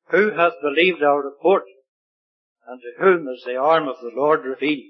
Who hath believed our report? And to whom is the arm of the Lord revealed?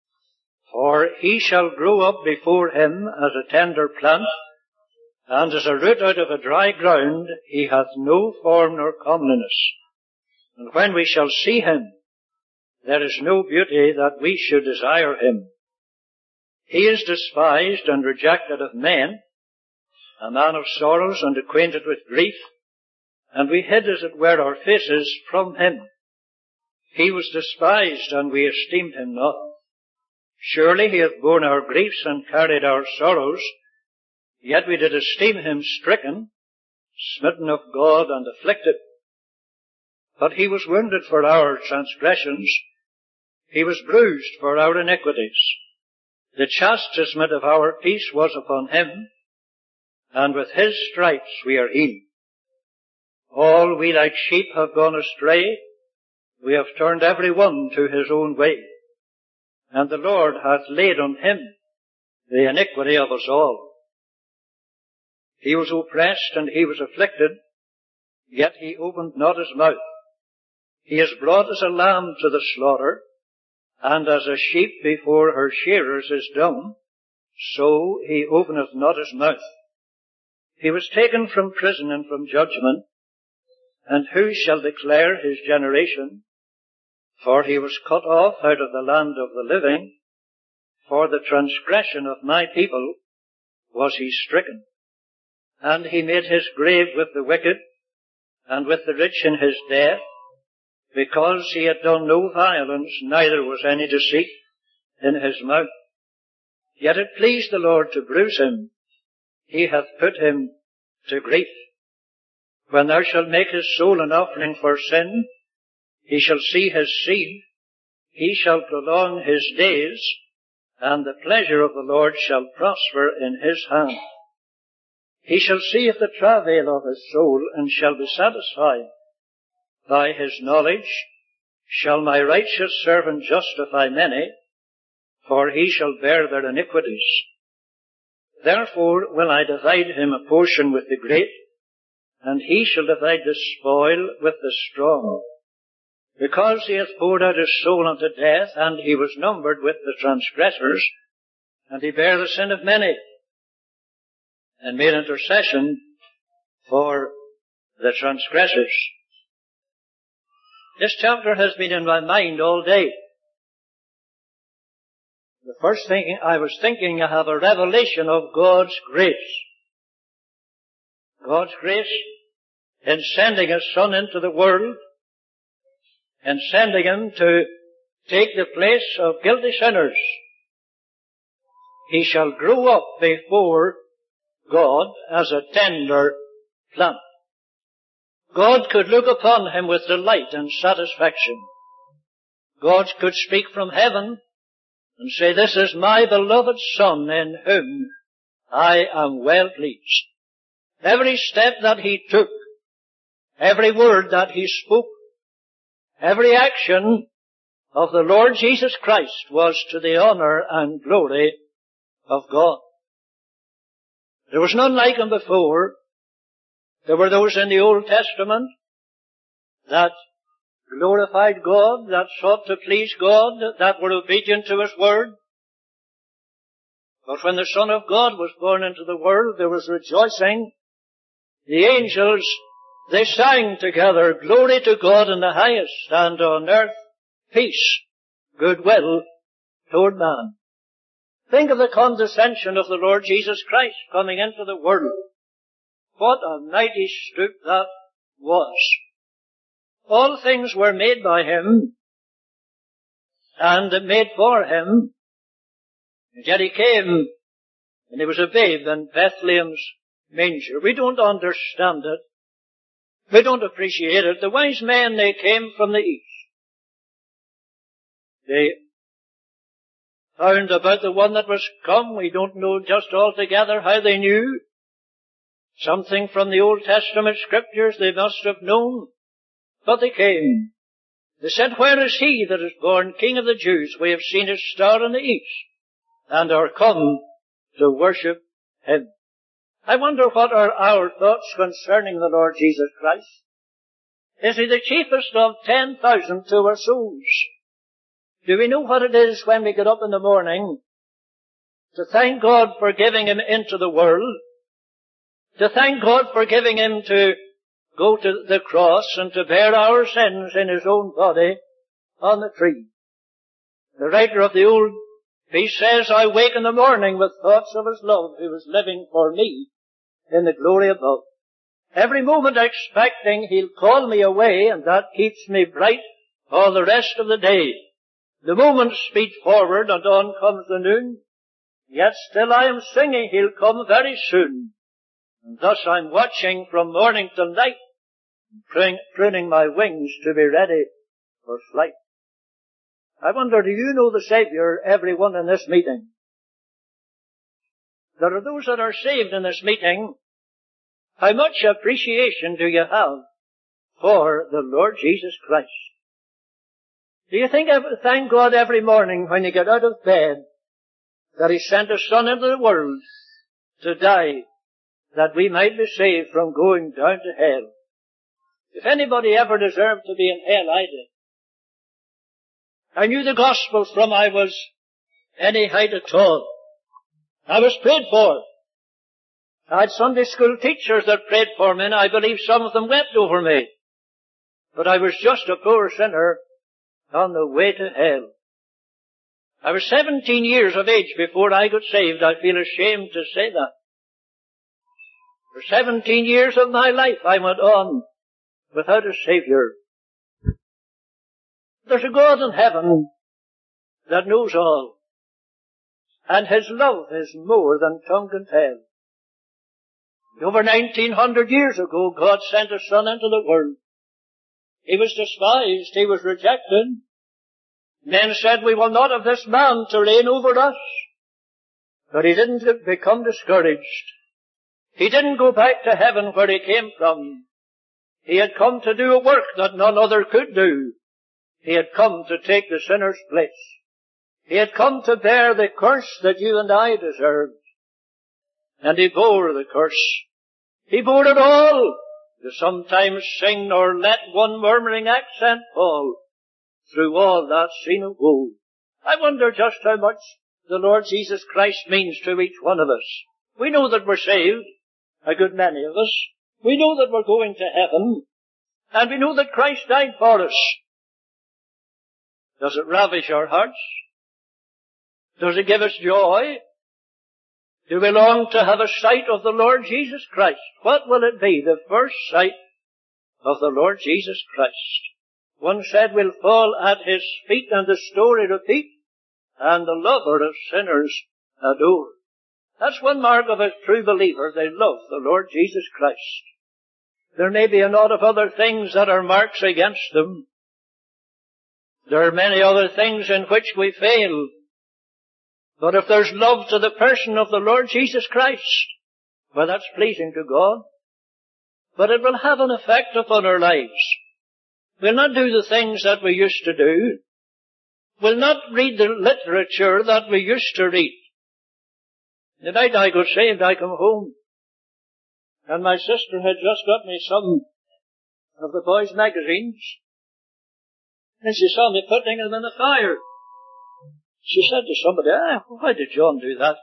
For he shall grow up before him as a tender plant, and as a root out of a dry ground. He hath no form nor comeliness. And when we shall see him, there is no beauty that we should desire him. He is despised and rejected of men, a man of sorrows and acquainted with grief, and we hid as it were our faces from him. He was despised, and we esteemed him not. Surely he hath borne our griefs and carried our sorrows, yet we did esteem him stricken, smitten of God, and afflicted. But he was wounded for our transgressions, he was bruised for our iniquities. The chastisement of our peace was upon him, and with his stripes we are healed. All we like sheep have gone astray, we have turned every one to his own way, and the Lord hath laid on him the iniquity of us all. He was oppressed and he was afflicted, yet he opened not his mouth. He is brought as a lamb to the slaughter, and as a sheep before her shearers is dumb, so he openeth not his mouth. He was taken from prison and from judgment, and who shall declare his generation? For he was cut off out of the land of the living. For the transgression of my people was he stricken. And he made his grave with the wicked, and with the rich in his death, because he had done no violence, neither was any deceit in his mouth. Yet it pleased the Lord to bruise him. He hath put him to grief. When thou shalt make his soul an offering for sin, he shall see his seed, he shall prolong his days, and the pleasure of the Lord shall prosper in his hand. He shall see the travail of his soul, and shall be satisfied. By his knowledge shall my righteous servant justify many, for he shall bear their iniquities. Therefore will I divide him a portion with the great, and he shall divide the spoil with the strong. Because he hath poured out his soul unto death, and he was numbered with the transgressors, and he bare the sin of many, and made intercession for the transgressors. This chapter has been in my mind all day. The first thing I was thinking, I have a revelation of God's grace. God's grace in sending His Son into the world, and sending Him to take the place of guilty sinners. He shall grow up before God as a tender plant. God could look upon him with delight and satisfaction. God could speak from heaven and say, "This is my beloved Son in whom I am well pleased." Every step that he took, every word that he spoke, every action of the Lord Jesus Christ was to the honor and glory of God. There was none like him before. There were those in the Old Testament that glorified God, that sought to please God, that were obedient to His word. But when the Son of God was born into the world, there was rejoicing. The angels, they sang together, "Glory to God in the highest, and on earth peace, goodwill toward man." Think of the condescension of the Lord Jesus Christ coming into the world. What a mighty stoop that was. All things were made by Him and made for Him. And yet He came and He was a babe in Bethlehem's manger. We don't understand it. We don't appreciate it. The wise men, they came from the east. They found about the one that was come. We don't know just altogether how they knew. Something from the Old Testament scriptures they must have known. But they came. They said, "Where is he that is born King of the Jews? We have seen his star in the east, and are come to worship him." I wonder what are our thoughts concerning the Lord Jesus Christ. Is he the chiefest of 10,000 to our souls? Do we know what it is when we get up in the morning to thank God for giving him into the world, to thank God for giving him to go to the cross and to bear our sins in his own body on the tree? The writer of the old piece says, I wake in the morning with thoughts of his love who is living for me in the glory above. Every moment expecting he'll call me away, and that keeps me bright all the rest of the day. The moments speed forward, and on comes the noon. Yet still I am singing he'll come very soon. And thus I'm watching from morning till night, pruning my wings to be ready for flight. I wonder, do you know the Saviour, everyone in this meeting? There are those that are saved in this meeting. How much appreciation do you have for the Lord Jesus Christ? Do you thank God every morning when you get out of bed that he sent his Son into the world to die that we might be saved from going down to hell? If anybody ever deserved to be in hell, I did. I knew the gospel from I was any height at all. I was prayed for. I had Sunday school teachers that prayed for me, and I believe some of them wept over me. But I was just a poor sinner on the way to hell. I was 17 years of age before I got saved. I feel ashamed to say that. For 17 years of my life I went on without a Saviour. There's a God in heaven that knows all, and his love is more than tongue can tell. Over 1900 years ago, God sent his Son into the world. He was despised. He was rejected. Men said, we will not have this man to reign over us. But he didn't become discouraged. He didn't go back to heaven where he came from. He had come to do a work that none other could do. He had come to take the sinner's place. He had come to bear the curse that you and I deserved. And he bore the curse. He bore it all, to sometimes sing or let one murmuring accent fall through all that scene of woe. I wonder just how much the Lord Jesus Christ means to each one of us. We know that we're saved, a good many of us. We know that we're going to heaven, and we know that Christ died for us. Does it ravish our hearts? Does it give us joy? Do we long to have a sight of the Lord Jesus Christ? What will it be, the first sight of the Lord Jesus Christ? One said, we'll fall at his feet and the story repeat, and the lover of sinners adore. That's one mark of a true believer. They love the Lord Jesus Christ. There may be a lot of other things that are marks against them. There are many other things in which we fail. But if there's love to the person of the Lord Jesus Christ, well, that's pleasing to God. But it will have an effect upon our lives. We'll not do the things that we used to do. We'll not read the literature that we used to read. The night I got saved, I come home, and my sister had just got me some of the boys' magazines, and she saw me putting them in the fire. She said to somebody, why did John do that?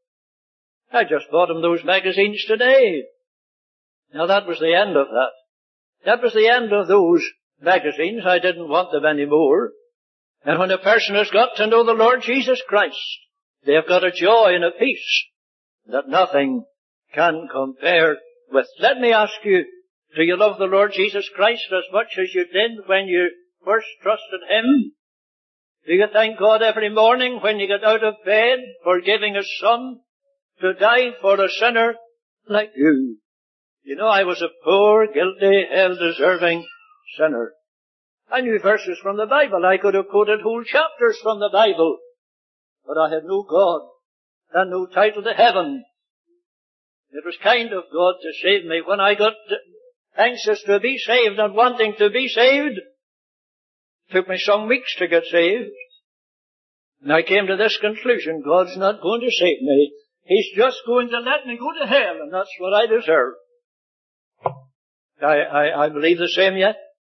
I just bought him those magazines today. Now that was the end of that. That was the end of those magazines. I didn't want them anymore. And when a person has got to know the Lord Jesus Christ, they have got a joy and a peace that nothing can compare with. Let me ask you, do you love the Lord Jesus Christ as much as you did when you first trusted him? Do you thank God every morning when you get out of bed for giving his Son to die for a sinner like you? You know, I was a poor, guilty, hell-deserving sinner. I knew verses from the Bible. I could have quoted whole chapters from the Bible. But I had no God and no title to heaven. It was kind of God to save me. When I got anxious to be saved and wanting to be saved, it took me some weeks to get saved. And I came to this conclusion: God's not going to save me. He's just going to let me go to hell, and that's what I deserve. I believe the same yet.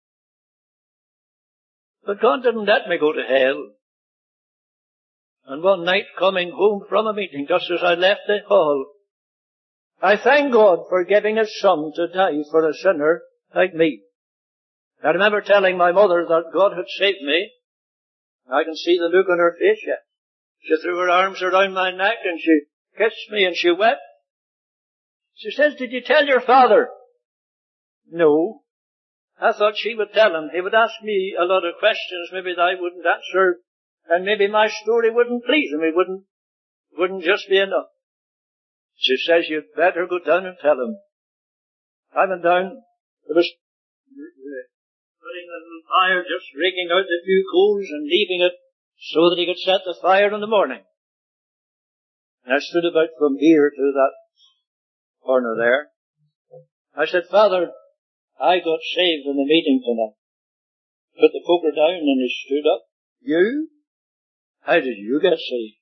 But God didn't let me go to hell. And one night coming home from a meeting, just as I left the hall, I thank God for giving His Son to die for a sinner like me. I remember telling my mother that God had saved me. I can see the look on her face yet. She threw her arms around my neck and she kissed me and she wept. She says, "Did you tell your father?" No. I thought she would tell him. He would ask me a lot of questions maybe that I wouldn't answer, and maybe my story wouldn't please him. It wouldn't just be enough. She says, "You'd better go down and tell him." I went down. There was putting a little fire, just raking out a few coals and leaving it so that he could set the fire in the morning. And I stood about from here to that corner there. I said, "Father, I got saved in the meeting tonight." Put the poker down and he stood up. "You? How did you get saved?"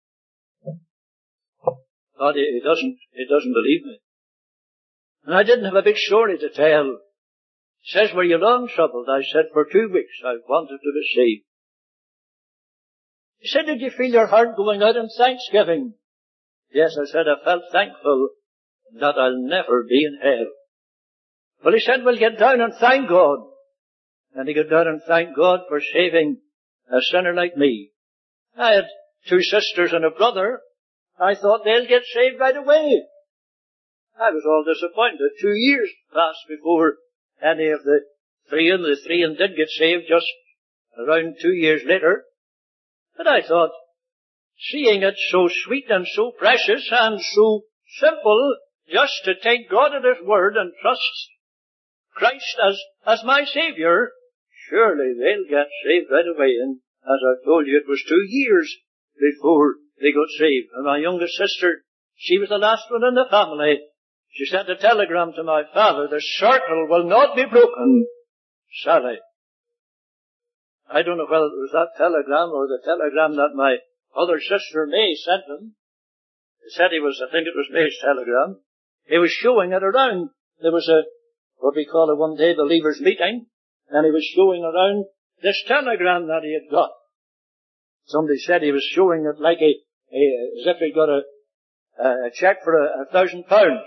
God, he doesn't believe me. And I didn't have a big story to tell. He says, "Were you long troubled?" I said, "For 2 weeks I wanted to be saved." He said, "Did you feel your heart going out in thanksgiving?" Yes, I said, "I felt thankful that I'll never be in hell." Well, he said, "Well, get down and thank God." And he got down and thanked God for saving a sinner like me. I had 2 sisters and a brother. I thought they'll get saved right away. I was all disappointed. 2 years passed before any of the three did get saved, just around 2 years later. But I thought, seeing it so sweet and so precious and so simple, just to take God at His word and trust Christ as my Saviour, surely they'll get saved right away. And as I told you, it was 2 years before they got saved. And my youngest sister, she was the last one in the family. She sent a telegram to my father, "The circle will not be broken, Sally." I don't know whether it was that telegram or the telegram that my other sister May sent him. He said I think it was May's telegram. He was showing it around. There was what we call a one-day believers meeting, and he was showing around this telegram that he had got. Somebody said he was showing it like as if he'd got a check for £1,000.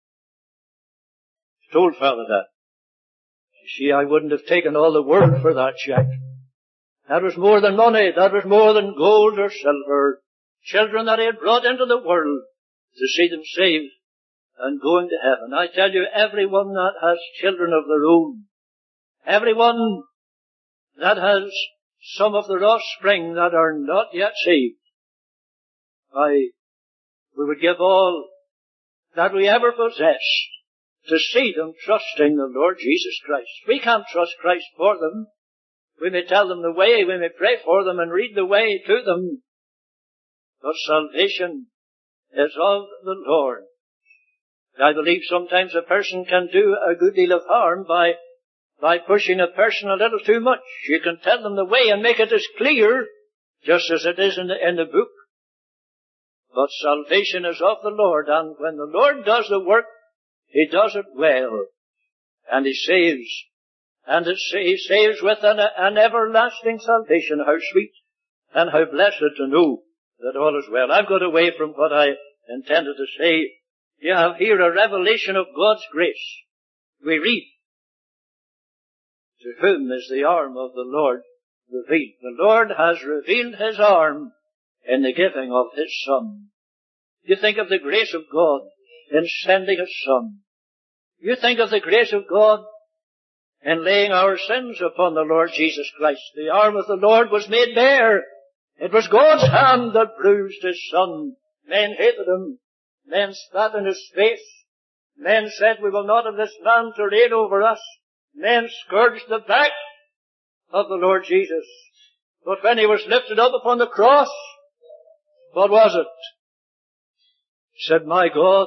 I told Father that. You see, I wouldn't have taken all the world for that check. That was more than money. That was more than gold or silver. Children that he had brought into the world to see them saved and going to heaven. I tell you, everyone that has children of their own, everyone that has some of their offspring that are not yet saved, we would give all that we ever possess to see them trusting the Lord Jesus Christ. We can't trust Christ for them. We may tell them the way, we may pray for them and read the way to them, but salvation is of the Lord. I believe sometimes a person can do a good deal of harm by pushing a person a little too much. You can tell them the way and make it as clear, just as it is in the book. But salvation is of the Lord, and when the Lord does the work, He does it well. And He saves. And He saves with an everlasting salvation. How sweet and how blessed to know that all is well. I've got away from what I intended to say. You have here a revelation of God's grace. We read, "To whom is the arm of the Lord revealed?" The Lord has revealed His arm in the giving of His Son. You think of the grace of God in sending His Son. You think of the grace of God in laying our sins upon the Lord Jesus Christ. The arm of the Lord was made bare. It was God's hand that bruised His Son. Men hated Him. Men spat in His face. Men said, "We will not have this man to reign over us." Men scourged the back of the Lord Jesus. But when He was lifted up upon the cross, what was it? He said, my God,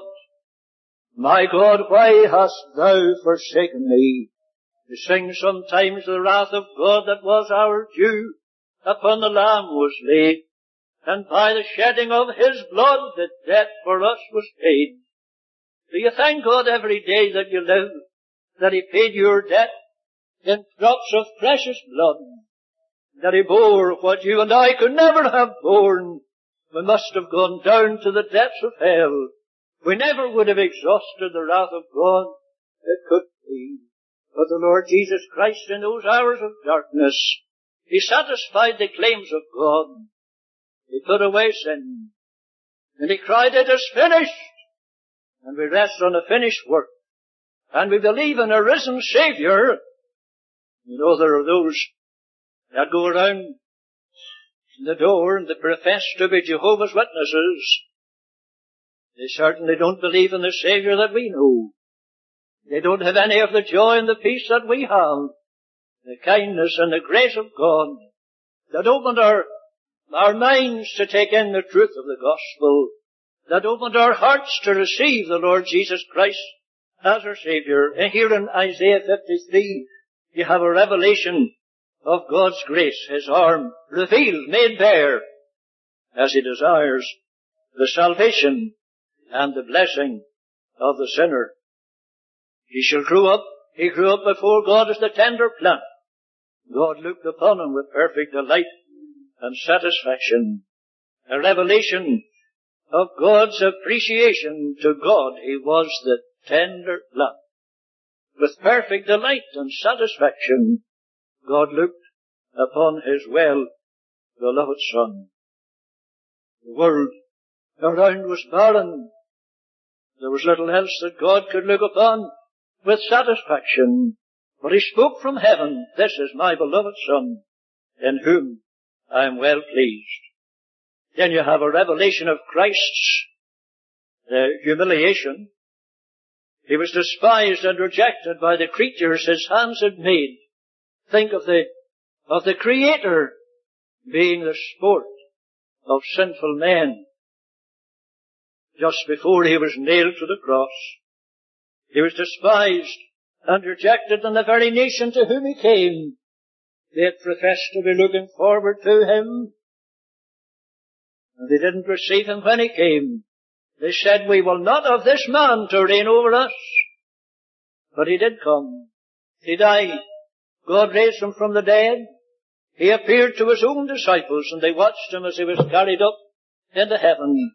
why hast Thou forsaken me?" We sing sometimes, "The wrath of God that was our due upon the Lamb was laid, and by the shedding of His blood the debt for us was paid." Do you thank God every day that you live, that He paid your debt in drops of precious blood? that he bore what you and I could never have borne. We must have gone down to the depths of hell. We never would have exhausted the wrath of God. It could be. But the Lord Jesus Christ, in those hours of darkness, he satisfied the claims of God. He put away sin. And he cried, "It is finished." And we rest on a finished work. And we believe in a risen Savior. You know, there are those that go around the door and they profess to be Jehovah's Witnesses. They certainly don't believe in the Savior that we know. They don't have any of the joy and the peace that we have. The kindness and the grace of God that opened our minds to take in the truth of the gospel, that opened our hearts to receive the Lord Jesus Christ as our Savior. And here in Isaiah 53, you have a revelation of God's grace, His arm revealed, made bare, as He desires the salvation and the blessing of the sinner. He shall grow up. He grew up before God as the tender plant. God looked upon him with perfect delight and satisfaction. A revelation of God's appreciation to God. He was the tender plant. With perfect delight and satisfaction, God looked upon His well-beloved Son. The world around was barren. There was little else that God could look upon with satisfaction. But He spoke from heaven, "This is my beloved Son, in whom I am well pleased." Then you have a revelation of Christ's humiliation. He was despised and rejected by the creatures His hands had made. Think of the Creator being the sport of sinful men. Just before He was nailed to the cross, He was despised and rejected, and the very nation to whom He came, they had professed to be looking forward to Him, and they didn't receive Him when He came. They said, "We will not have this man to reign over us." But He did come. He died. God raised Him from the dead. He appeared to His own disciples, and they watched Him as He was carried up into heaven.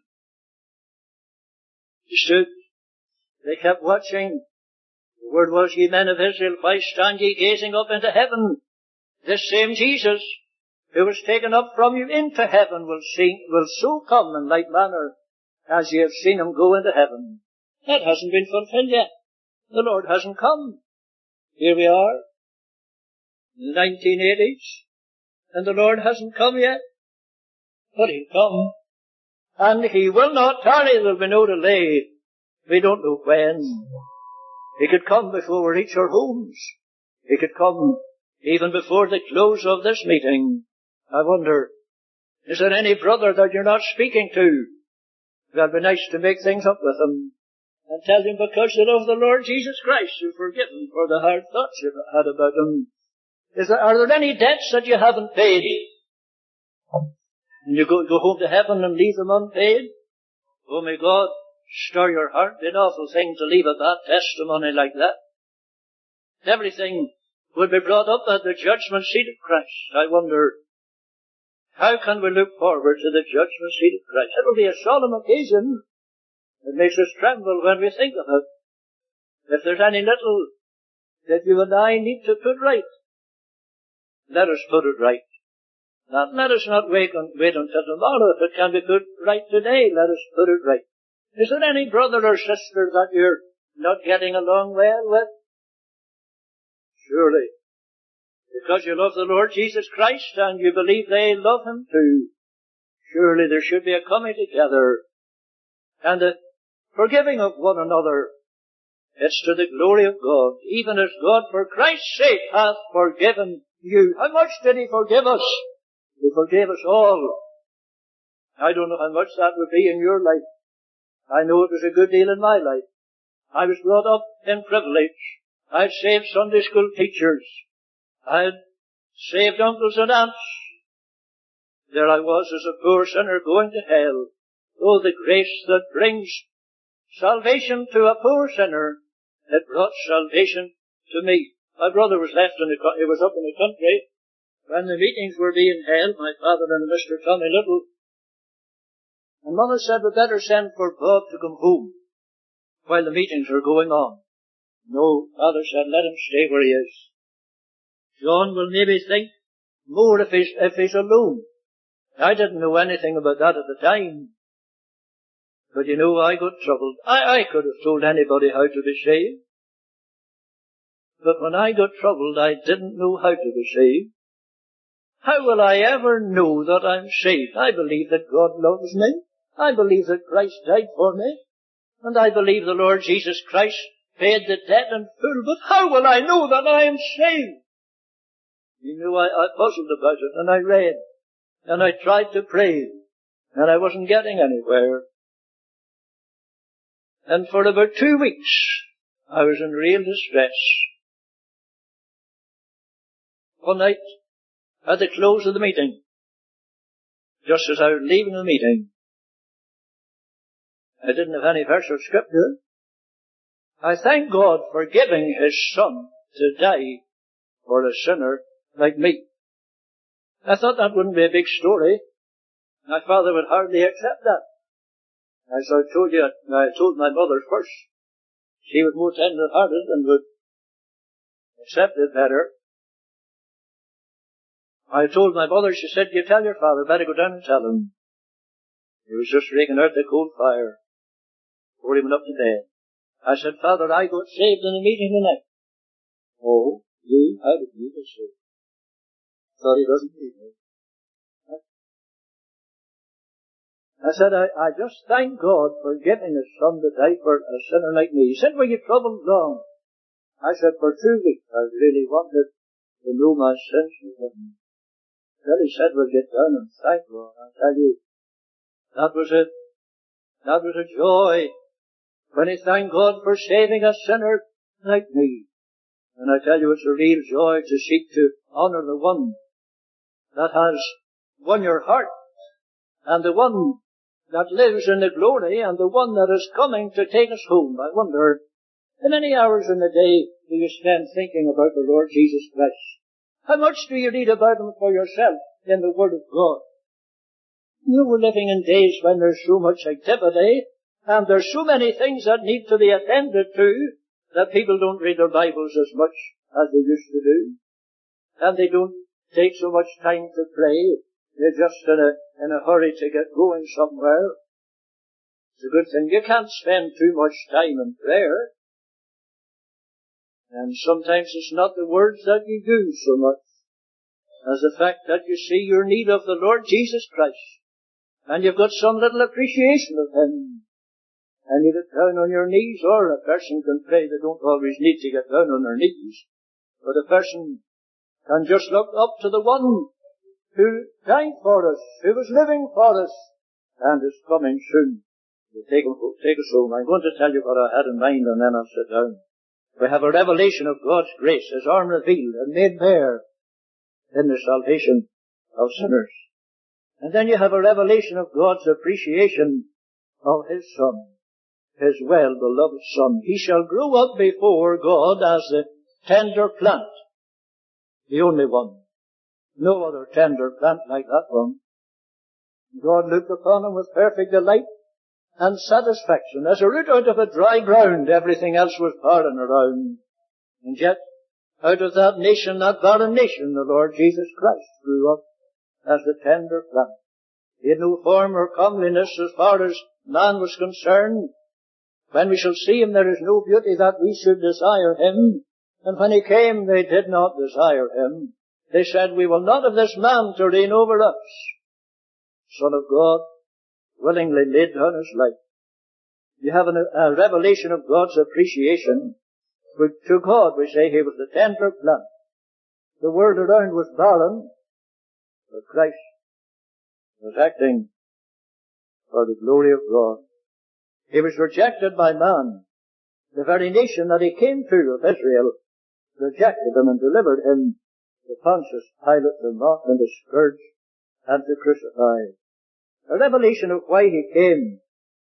He stood. They kept watching. The word was, "Ye men of Israel, why stand ye gazing up into heaven? This same Jesus, who was taken up from you into heaven, will so come in like manner as ye have seen Him go into heaven." That hasn't been fulfilled yet. The Lord hasn't come. Here we are, in the 1980s, and the Lord hasn't come yet. But He'll come. And He will not tarry. There'll be no delay. We don't know when. He could come before we reach our homes. He could come even before the close of this meeting. I wonder, is there any brother that you're not speaking to? Well, it'd be nice to make things up with him and tell him, because you love the Lord Jesus Christ, you're forgiven for the hard thoughts you've had about Him. Are there any debts that you haven't paid? And you go home to heaven and leave them unpaid? Oh, may God stir your heart. An awful thing to leave a bad testimony like that. Everything will be brought up at the judgment seat of Christ. I wonder, how can we look forward to the judgment seat of Christ? It will be a solemn occasion. It makes us tremble when we think of it. If there's any little that you and I need to put right, let us put it right. Let us not wait until tomorrow. If it can be put right today, let us put it right. Is there any brother or sister that you're not getting along well with? Surely, because you love the Lord Jesus Christ and you believe they love Him too, surely there should be a coming together and the forgiving of one another. It's to the glory of God, even as God for Christ's sake hath forgiven you. How much did He forgive us? He forgave us all. I don't know how much that would be in your life. I know it was a good deal in my life. I was brought up in privilege. I had saved Sunday school teachers. I had saved uncles and aunts. There I was as a poor sinner going to hell. Oh, the grace that brings salvation to a poor sinner. It brought salvation to me. My brother was up in the country, when the meetings were being held, my father and Mr. Tommy Little, and Mother said, we'd better send for Bob to come home while the meetings are going on. No, Father said, let him stay where he is. John will maybe think more if he's alone. I didn't know anything about that at the time. But you know, I got troubled. I could have told anybody how to be saved. But when I got troubled, I didn't know how to be saved. How will I ever know that I'm saved? I believe that God loves me. I believe that Christ died for me. And I believe the Lord Jesus Christ paid the debt in full. But how will I know that I am saved? You know, I puzzled about it, and I read, and I tried to pray, and I wasn't getting anywhere. And for about 2 weeks, I was in real distress. One night, at the close of the meeting, just as I was leaving the meeting, I didn't have any verse of scripture. I thank God for giving His Son to die for a sinner like me. I thought that wouldn't be a big story. My father would hardly accept that. As I told you, I told my mother first. She was more tender-hearted and would accept it better. I told my mother, she said, you tell your father, better go down and tell him. He was just raking out the coal fire before he went up to bed. I said, Father, I got saved in a meeting tonight. Oh, you? How did you get saved? Thought he doesn't need me. I said, I just thank God for giving His Son to die for a sinner like me. He said, were you troubled long? I said, for 2 weeks I really wanted to know my sins with Him. Then He said, we'll get down and thank God. I tell you, that was it. That was a joy when he thanked God for saving a sinner like me. And I tell you, it's a real joy to seek to honor the one that has won your heart, and the one that lives in the glory, and the one that is coming to take us home. I wonder, how many hours in the day do you spend thinking about the Lord Jesus Christ? How much do you read about Him for yourself in the Word of God? You were living in days when there's so much activity, and there's so many things that need to be attended to, that people don't read their Bibles as much as they used to do. And they don't take so much time to pray. They're just in a hurry to get going somewhere. It's a good thing. You can't spend too much time in prayer. And sometimes it's not the words that you do so much as the fact that you see your need of the Lord Jesus Christ. And you've got some little appreciation of Him. And you get down on your knees, or a person can pray. They don't always need to get down on their knees. But a person can just look up to the one who died for us, who was living for us, and is coming soon to take us home. I'm going to tell you what I had in mind, and then I'll sit down. We have a revelation of God's grace, His arm revealed and made bare in the salvation of sinners. And then you have a revelation of God's appreciation of His Son, His well-beloved Son. He shall grow up before God as the tender plant, the only one. No other tender plant like that one. God looked upon him with perfect delight and satisfaction. As a root out of a dry ground, everything else was barren around. And yet, out of that nation, that barren nation, the Lord Jesus Christ grew up as the tender plant. He had no form or comeliness as far as man was concerned. When we shall see Him, there is no beauty that we should desire Him. And when He came, they did not desire Him. They said, we will not have this man to reign over us. Son of God willingly laid down His life. You have a revelation of God's appreciation. To God we say He was the tender plant. The world around was barren, but Christ was acting for the glory of God. He was rejected by man. The very nation that He came to, of Israel, rejected Him and delivered Him to Pontius Pilate, to mock and to scourge and to crucify. A revelation of why He came.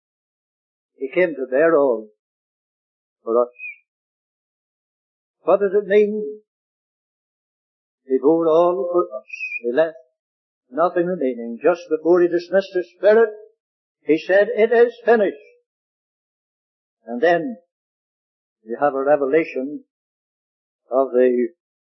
He came to bear all for us. What does it mean? He bore all for us. He left nothing remaining. Just before he dismissed his spirit, he said, "It is finished." And then you have a revelation of the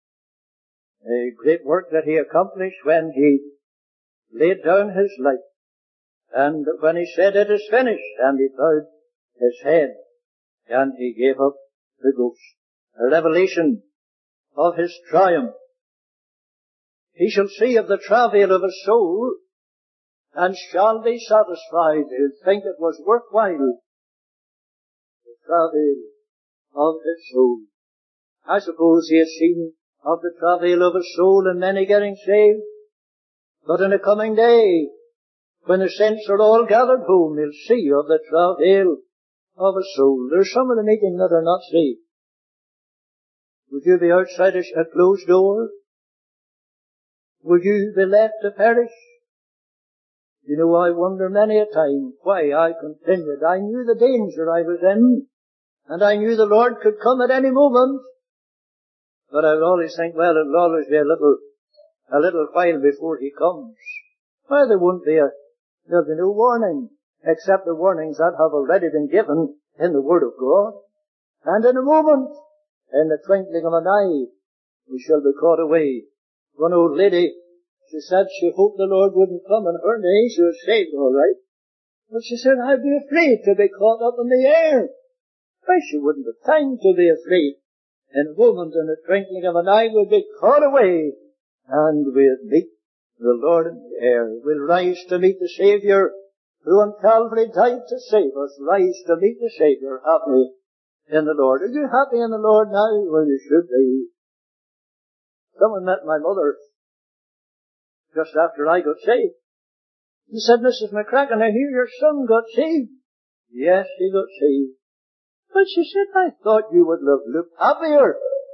great work that he accomplished when he laid down his life. And when he said, "It is finished," and he bowed his head and he gave up the ghost. A revelation of his triumph. He shall see of the travail of his soul and shall be satisfied. He'll think it was worthwhile. The travail of his soul. I suppose he has seen of the travail of his soul and many getting saved. But in the coming day, when the saints are all gathered home, he'll see of the travail of his soul. There's some of the meeting that are not saved. Would you be outside a closed door? Would you be left to perish? You know, I wonder many a time why I continued. I knew the danger I was in, and I knew the Lord could come at any moment. But I would always think, well, it'll always be a little while before he comes. Well, there'll be no warning, except the warnings that have already been given in the Word of God. And in a moment, in the twinkling of an eye, we shall be caught away. One old lady, she said she hoped the Lord wouldn't come in her day. She was saved all right. But she said, "I'd be afraid to be caught up in the air." Why, she wouldn't have time to be afraid. In a moment, in the twinkling of an eye, we'll be caught away, and we'll meet the Lord in the air. We'll rise to meet the Saviour, who on Calvary died to save us. Rise to meet the Saviour, happy in the Lord. Are you happy in the Lord now? Well, you should be. Someone met my mother just after I got saved. He said, "Mrs. McCracken, I hear your son got saved." Yes, he got saved. But she said, "I thought you would have looked happier."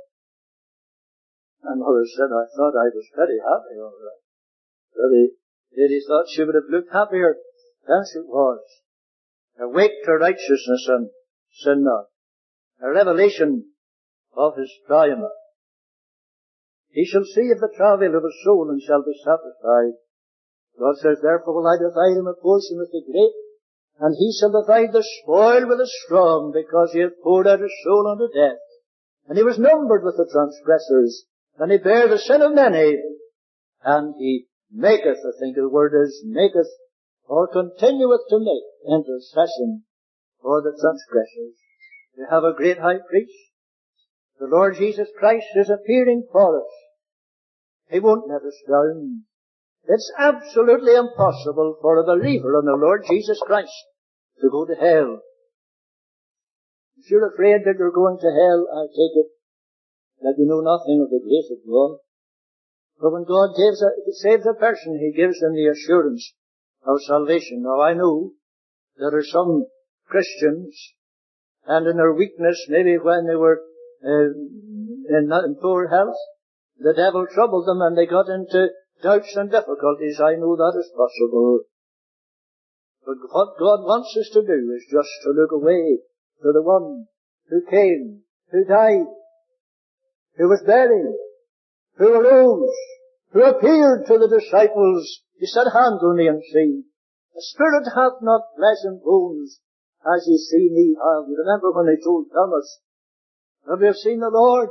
My mother said, "I thought I was very happy, all right." The lady thought she would have looked happier than she was. Awake to righteousness and sin not. A revelation of his triumph. He shall see of the travail of his soul and shall be satisfied. God says, "Therefore will I divide him a portion with the great, and he shall divide the spoil with the strong, because he hath poured out his soul unto death. And he was numbered with the transgressors, and he bare the sin of many, and he maketh," I think the word is maketh, or continueth to make intercession for the transgressors. We have a great high priest. The Lord Jesus Christ is appearing for us. He won't let us down. It's absolutely impossible for a believer in the Lord Jesus Christ to go to hell. If you're afraid that you're going to hell, I take it that you know nothing of the grace of God. For when God saves a person, he gives them the assurance of salvation. Now I know there are some Christians, and in their weakness, maybe when they were in poor health, the devil troubled them and they got into doubts and difficulties. I know that is possible. But what God wants us to do is just to look away to the one who came, who died, who was buried, who arose, who appeared to the disciples. He said, "Hand on me and see. The spirit hath not flesh and bones, as ye see me have." You remember when they told Thomas, "Have you seen the Lord?"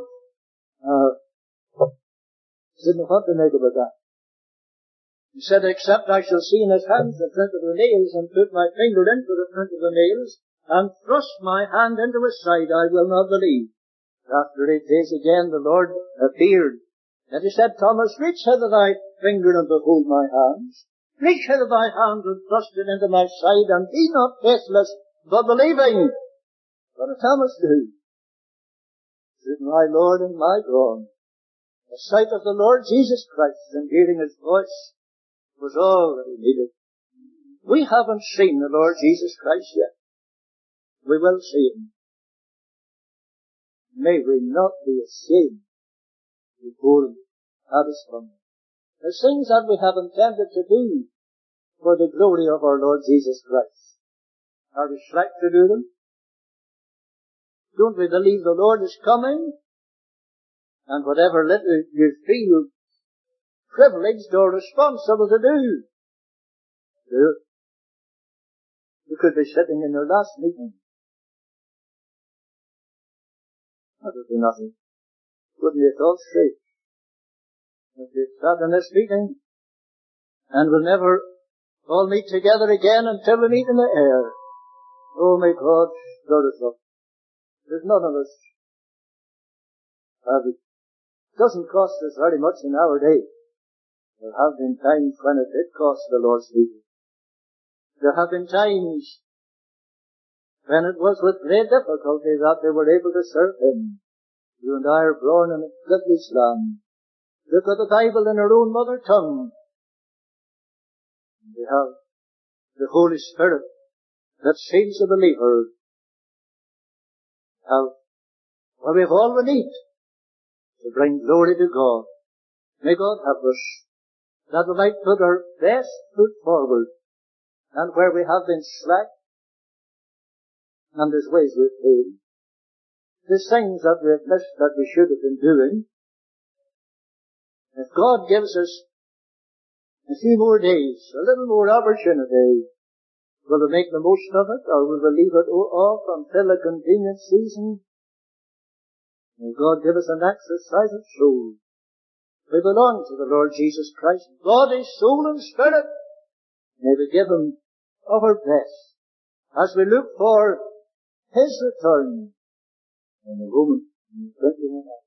Didn't know what to make about that. He said, "Except I shall see in his hands the print of the nails, and put my finger into the print of the nails, and thrust my hand into his side, I will not believe." After 8 days again the Lord appeared. And he said, "Thomas, reach hither thy finger and behold my hands. Reach hither thy hand and thrust it into my side, and be not faithless, but believing." What did Thomas do? He said, "My Lord and my God." The sight of the Lord Jesus Christ and hearing his voice was all that he needed. We haven't seen the Lord Jesus Christ yet. We will see him. May we not be ashamed before him at his coming. There's things that we have intended to do for the glory of our Lord Jesus Christ. Are we slack to do them? Don't we believe the Lord is coming? and whatever little you feel privileged or responsible to do. You could be sitting in your last meeting. That would be nothing. Wouldn't be at all straight. If you sat in this meeting, and we'll never all meet together again until we meet in the air. Oh, may God stir us up. There's none of us. It doesn't cost us very much in our day. There have been times when it did cost the Lord's people. There have been times when it was with great difficulty that they were able to serve Him. You and I are born in a privileged land. Look at the Bible in our own mother tongue. We have the Holy Spirit that seals the believer. We have all we need to bring glory to God. May God help us that we might put our best foot forward, and where we have been slack, and there's ways we've failed, there's things that we have missed that we should have been doing. If God gives us a few more days, a little more opportunity, will we make the most of it, or will we leave it off until a convenient season? May God give us an exercise of soul. We belong to the Lord Jesus Christ, body, soul, and spirit. May we give Him our best as we look for His return in the moment.